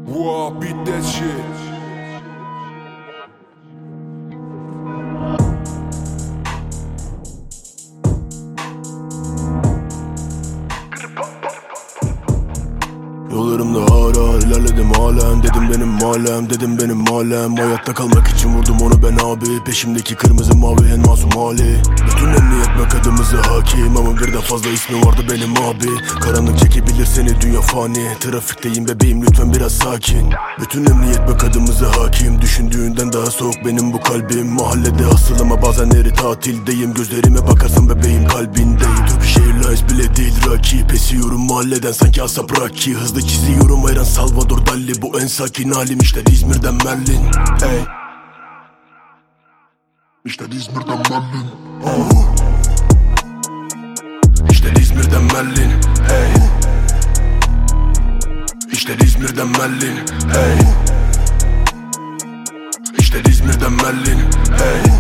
Whoa, beat that shit. Yollarımda ağır ağır ilerledim halen. Dedim benim mahallem, dedim benim mahallem. Hayatta kalmak için vurdum onu ben abi. Peşimdeki kırmızı mavi en masum hali. Bütün emniyet adımızı hakim, ama birden fazla ismi vardı benim abi. Karanlık çekebilir seni, dünya fani. Trafikteyim bebeğim, lütfen biraz sakin. Bütün emniyet adımızı hakim. Düşündüğünden daha soğuk benim bu kalbim. Mahallede asıl ama bazen eri tatildeyim. Gözlerime bakarsan bebeğim kalbindeyim. Türkşehir Lies bile değil rakip. Esiyorum mahalleden sanki Asap Rocky. Hızlı çiziyorum ayran Salvador Dali. Bu en sakin halim, işte İzmir'den Merlin. Hey. İşte İzmir'den Merlin. Oh. İşte İzmir'den Merlin. Hey. İşte İzmir'den Merlin. Hey. İşte İzmir'den Merlin. Hey.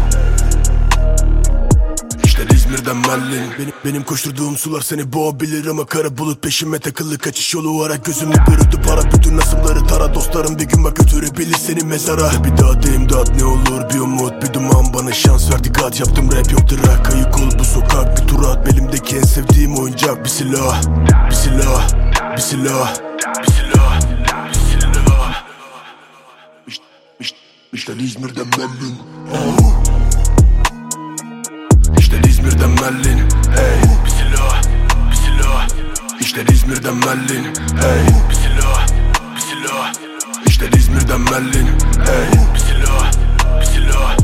İşte İzmir'den Merlin. Benim koşturduğum sular seni boğabilir, ama kara bulut peşime takılı, kaçış yolu ara. Gözümle bir ödü para, bütün nasımları tara. Dostlarım bir gün bak götürebilir seni mezara. Bir daha de imdat, ne olur bir umut, bir duman, bana şans ver dikkat. Yaptım rap yoktur ha, kayık ol bu sokak, bir tur at. Belimdeki en sevdiğim oyuncak, bir silah. Bir silah, bir silah, bir silah, bir silah. İşte İzmir'den Merlin. Oh. İşte İzmir'den Merlin. Hey. Bir silah, bir silah. İşte İzmir'den Merlin. Hey. Bir silah, bir silah. İşte İzmir'den Merlin. Hey. Bir silah, bir silah.